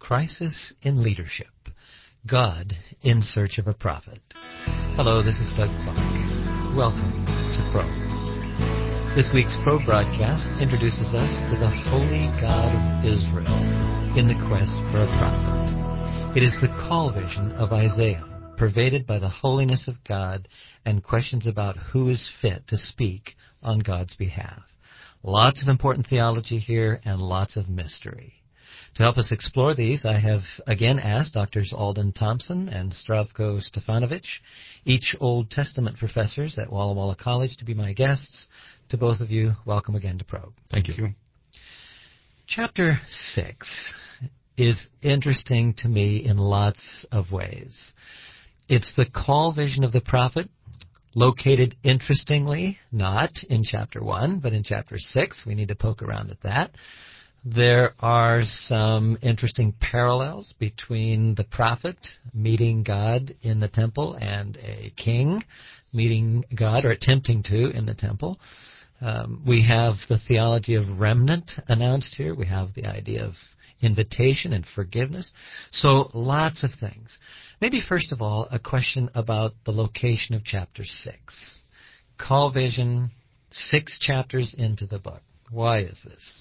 Crisis in Leadership. God in Search of a Prophet. Hello, this is Doug Clark. Welcome to Probe. This week's Probe broadcast introduces us to the Holy God of Israel in the quest for a prophet. It is the call vision of Isaiah, pervaded by the holiness of God and questions about who is fit to speak on God's behalf. Lots of important theology here and lots of mystery. To help us explore these, I have again asked Drs. Alden Thompson and Zdravko Stefanovic, each Old Testament professors at Walla Walla College, to be my guests. To both of you, welcome again to Probe. Thank you. Chapter 6 is interesting to me in lots of ways. It's the call vision of the prophet, located interestingly, not in chapter 1, but in chapter 6. We need to poke around at that. There are some interesting parallels between the prophet meeting God in the temple and a king meeting God, or attempting to, in the temple. We have the theology of remnant announced here. We have the idea of invitation and forgiveness. So lots of things. Maybe first of all, a question about the location of chapter 6. Call vision, 6 chapters into the book. Why is this?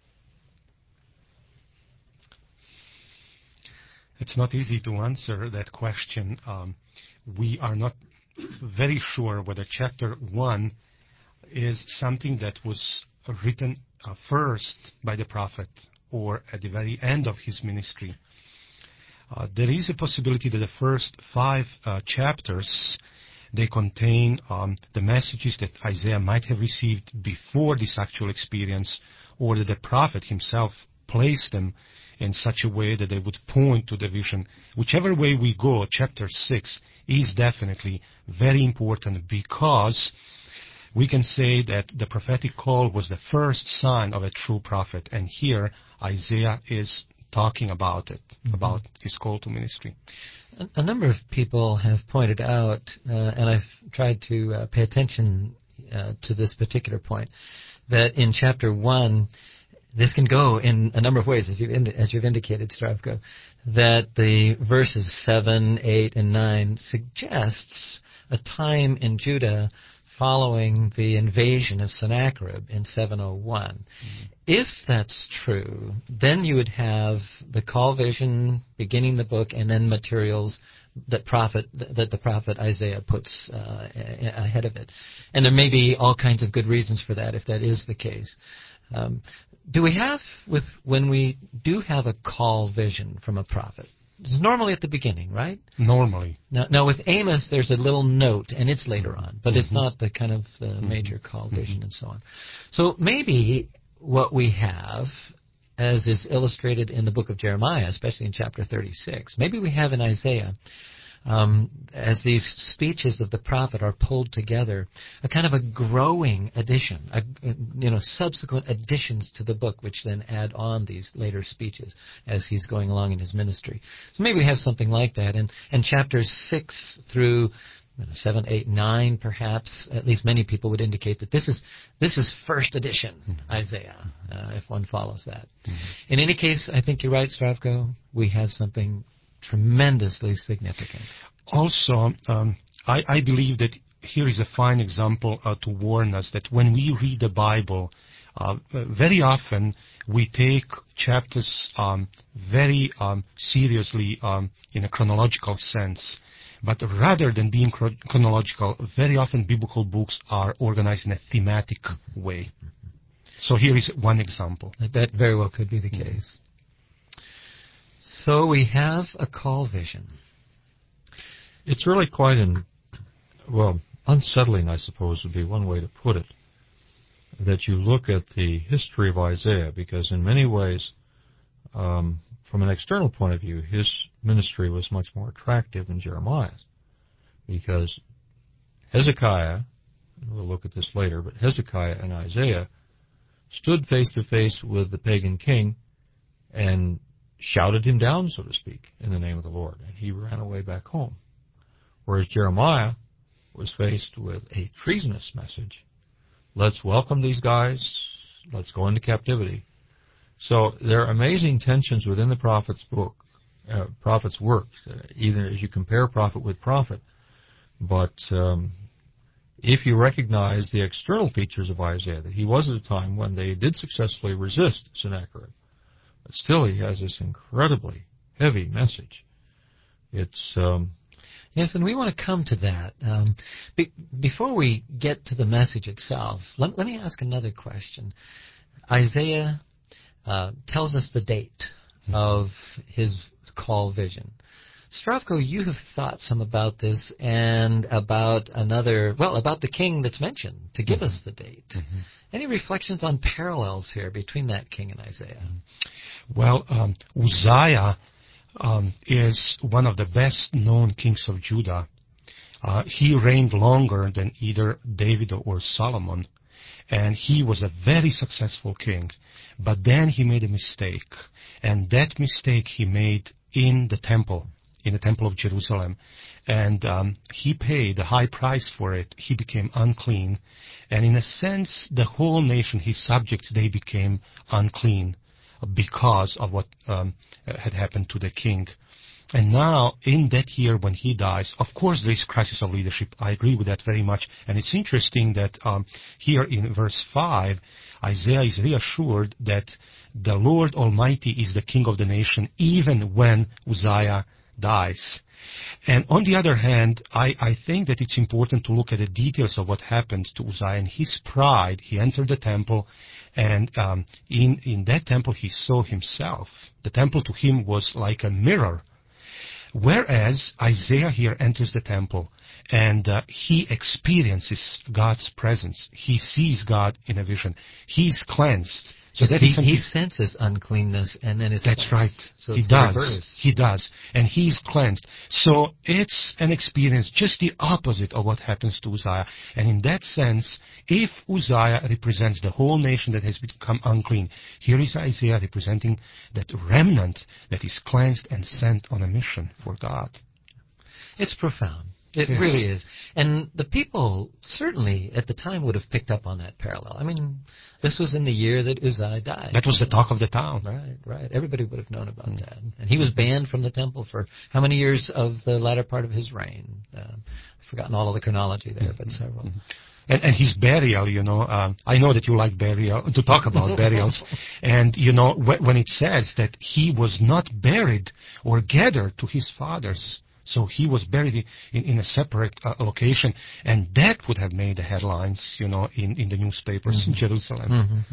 It's not easy to answer that question. We are not very sure whether chapter 1 is something that was written first by the prophet or at the very end of his ministry. There is a possibility that the first 5 chapters, they contain the messages that Isaiah might have received before this actual experience, or that the prophet himself placed them in such a way that they would point to the vision. Whichever way we go, chapter 6 is definitely very important, because we can say that the prophetic call was the first sign of a true prophet, and here Isaiah is talking about it, about his call to ministry. A number of people have pointed out, and I've tried to pay attention to this particular point, that in chapter 1, this can go in a number of ways, as you've indicated, Zdravko, that the verses 7, 8, and 9 suggests a time in Judah following the invasion of Sennacherib in 701. If that's true, then you would have the call vision beginning the book, and then materials that the prophet Isaiah puts ahead of it. And there may be all kinds of good reasons for that, if that is the case. Do we have, when we do have a call vision from a prophet, it's normally at the beginning, right? Normally. Now with Amos, there's a little note, and it's later on, but it's not the kind of the major call vision and so on. So maybe what we have, as is illustrated in the book of Jeremiah, especially in chapter 36, maybe we have in Isaiah, as these speeches of the prophet are pulled together, a kind of a growing addition, subsequent additions to the book, which then add on these later speeches as he's going along in his ministry. So maybe we have something like that. And chapters 6 through 7, 8, 9, perhaps, at least many people would indicate that this is first edition Isaiah, if one follows that. In any case, I think you're right, Zdravko. We have something tremendously significant. Also, I believe that here is a fine example to warn us that when we read the Bible, very often we take chapters very seriously in a chronological sense. But rather than being chronological, very often biblical books are organized in a thematic way. So here is one example. That very well could be the case. So we have a call vision. It's really quite unsettling, I suppose, would be one way to put it, that you look at the history of Isaiah, because in many ways, from an external point of view, his ministry was much more attractive than Jeremiah's, because Hezekiah, and we'll look at this later, but Hezekiah and Isaiah stood face to face with the pagan king and shouted him down, so to speak, in the name of the Lord, and he ran away back home. Whereas Jeremiah was faced with a treasonous message. Let's welcome these guys. Let's go into captivity. So there are amazing tensions within the prophet's book, prophet's work, either as you compare prophet with prophet. But if you recognize the external features of Isaiah, that he was at a time when they did successfully resist Sennacherib, but still he has this incredibly heavy message. It's yes, and we want to come to that. Before we get to the message itself, let me ask another question. Isaiah tells us the date of his call vision. Zdravko, you have thought some about this and about about the king that's mentioned to give us the date. Mm-hmm. Any reflections on parallels here between that king and Isaiah? Well, Uzziah is one of the best-known kings of Judah. He reigned longer than either David or Solomon, and he was a very successful king. But then he made a mistake, and that mistake he made in the temple of Jerusalem, and he paid a high price for it. He became unclean, and in a sense, the whole nation, his subjects, they became unclean because of what had happened to the king. And now, in that year when he dies, of course there is a crisis of leadership. I agree with that very much. And it's interesting that here in verse 5, Isaiah is reassured that the Lord Almighty is the king of the nation, even when Uzziah dies. And on the other hand, I think that it's important to look at the details of what happened to Uzziah and his pride. He entered the temple, and in that temple he saw himself. The temple to him was like a mirror. Whereas Isaiah here enters the temple, and he experiences God's presence. He sees God in a vision. He's cleansed. So that he senses uncleanness and then is That's cleansed. right. So He does. He does. And he's cleansed. So it's an experience just the opposite of what happens to Uzziah. And in that sense, if Uzziah represents the whole nation that has become unclean, here is Isaiah representing that remnant that is cleansed and sent on a mission for God. It's profound. It really is. And the people certainly at the time would have picked up on that parallel. I mean, this was in the year that Uzziah died. That was the talk of the town. Right. Everybody would have known about that. And he was banned from the temple for how many years of the latter part of his reign? I've forgotten all of the chronology there, but several. And his burial, I know that you like to talk about burials. And, when it says that he was not buried or gathered to his fathers, so he was buried in a separate location, and that would have made the headlines, in the newspapers in Jerusalem.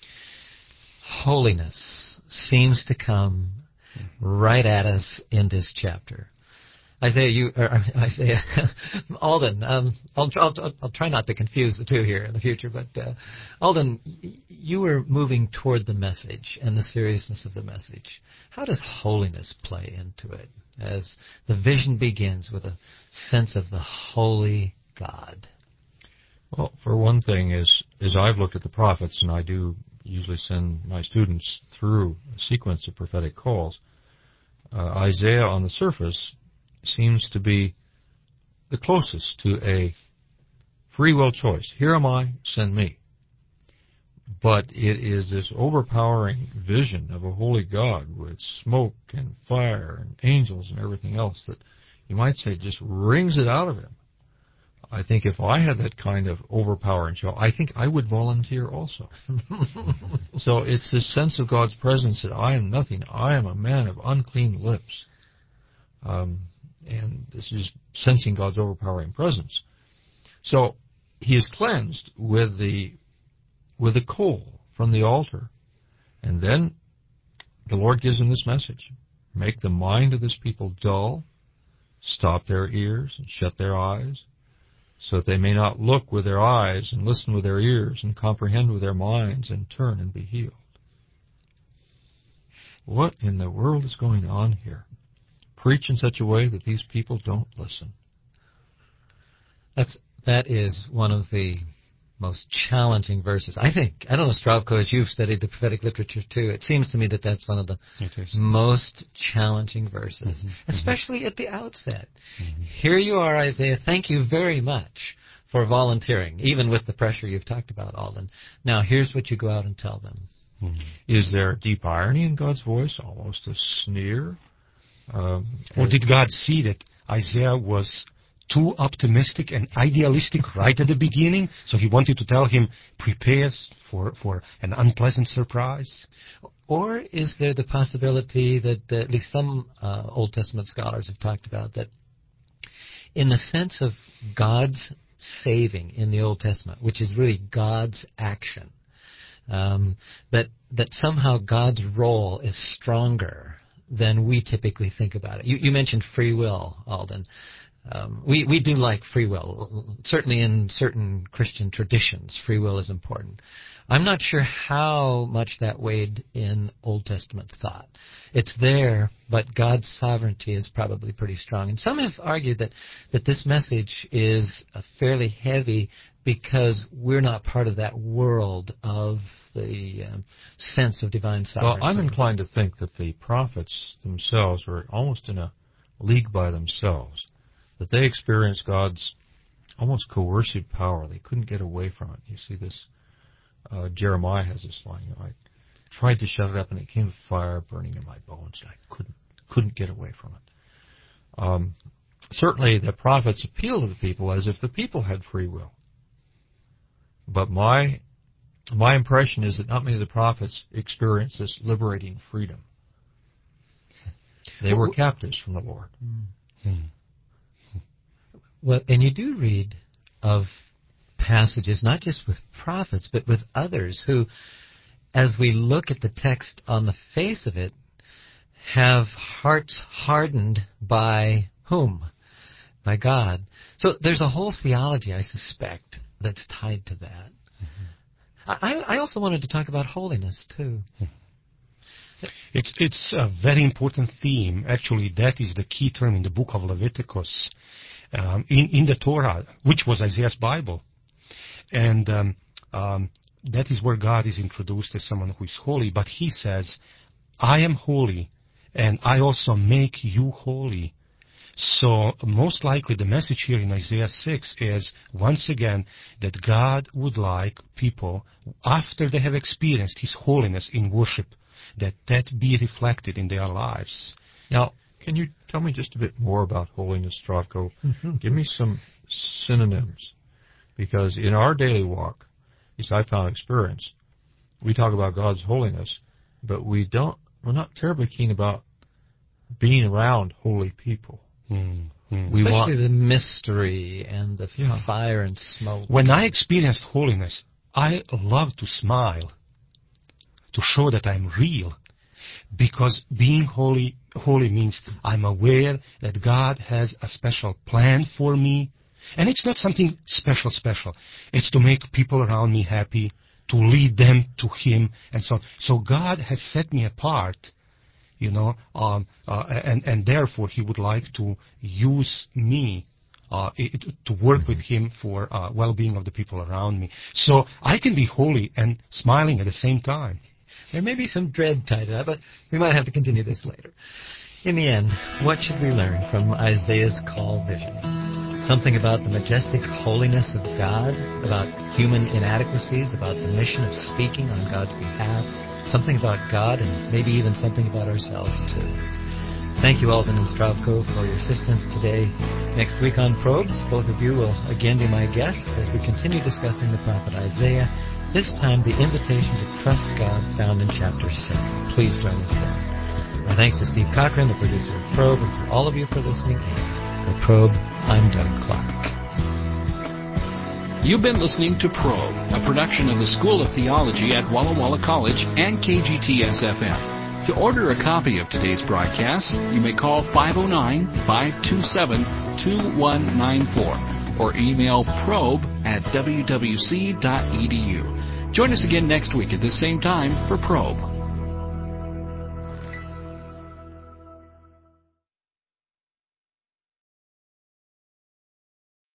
Holiness seems to come right at us in this chapter. Isaiah, Alden, I'll try not to confuse the two here in the future, but Alden, you were moving toward the message and the seriousness of the message. How does holiness play into it as the vision begins with a sense of the holy God? Well, for one thing, as I've looked at the prophets, and I do usually send my students through a sequence of prophetic calls, Isaiah on the surface seems to be the closest to a free will choice. Here am I, send me. But it is this overpowering vision of a holy God with smoke and fire and angels and everything else that you might say just wrings it out of him. I think if I had that kind of overpowering show, I think I would volunteer also. So it's this sense of God's presence that I am nothing. I am a man of unclean lips. And this is sensing God's overpowering presence. So he is cleansed with the coal from the altar. And then the Lord gives him this message. Make the mind of this people dull, stop their ears and shut their eyes, so that they may not look with their eyes and listen with their ears and comprehend with their minds and turn and be healed. What in the world is going on here? Preach in such a way that these people don't listen. That is one of the most challenging verses, I think. I don't know, Zdravko, as you've studied the prophetic literature too, it seems to me that that's one of the most challenging verses, especially at the outset. Here you are, Isaiah. Thank you very much for volunteering, even with the pressure you've talked about, Alden. Now, here's what you go out and tell them. Is there deep irony in God's voice, almost a sneer? Or did God see that Isaiah was too optimistic and idealistic right at the beginning, so he wanted to tell him, prepare for an unpleasant surprise? Or is there the possibility that at least some Old Testament scholars have talked about, that in the sense of God's saving in the Old Testament, which is really God's action, that somehow God's role is stronger than we typically think about it. You mentioned free will, Alden. We do like free will. Certainly in certain Christian traditions, free will is important. I'm not sure how much that weighed in Old Testament thought. It's there, but God's sovereignty is probably pretty strong. And some have argued that this message is fairly heavy because we're not part of that world of the sense of divine sovereignty. Well, I'm inclined to think that the prophets themselves were almost in a league by themselves, that they experienced God's almost coercive power. They couldn't get away from it. You see this, Jeremiah has this line, I tried to shut it up and it came fire burning in my bones. I couldn't get away from it. Certainly the prophets appeal to the people as if the people had free will. But my impression is that not many of the prophets experienced this liberating freedom. They were captives from the Lord. Well, and you do read of passages, not just with prophets, but with others who, as we look at the text on the face of it, have hearts hardened by whom? By God. So there's a whole theology, I suspect, that's tied to that. I also wanted to talk about holiness, too. It's a very important theme. Actually, that is the key term in the book of Leviticus, in the Torah, which was Isaiah's Bible. And that is where God is introduced as someone who is holy. But he says, I am holy, and I also make you holy. So most likely the message here in Isaiah 6 is, once again, that God would like people, after they have experienced His holiness in worship, that be reflected in their lives. Now, can you tell me just a bit more about holiness, Zdravko? Give me some synonyms. Because in our daily walk, at least I found experience, we talk about God's holiness, but we're not terribly keen about being around holy people. Especially the mystery and the fire and smoke. When I experienced holiness, I love to smile, to show that I'm real. Because being holy means I'm aware that God has a special plan for me. And it's not something special. It's to make people around me happy, to lead them to Him, and so on. So God has set me apart, and therefore He would like to use me to work with Him for well-being of the people around me. So I can be holy and smiling at the same time. There may be some dread tied to that, but we might have to continue this later. In the end, what should we learn from Isaiah's call vision? Something about the majestic holiness of God, about human inadequacies, about the mission of speaking on God's behalf, something about God, and maybe even something about ourselves, too. Thank you, Alden and Zdravko, for your assistance today. Next week on Probe, both of you will again be my guests as we continue discussing the prophet Isaiah, this time the invitation to trust God found in chapter 7. Please join us then. My thanks to Steve Cochran, the producer of Probe, and to all of you for listening in. For Probe, I'm Doug Clark. You've been listening to Probe, a production of the School of Theology at Walla Walla College and KGTS-FM. To order a copy of today's broadcast, you may call 509-527-2194 or email probe@wwc.edu. Join us again next week at the same time for Probe.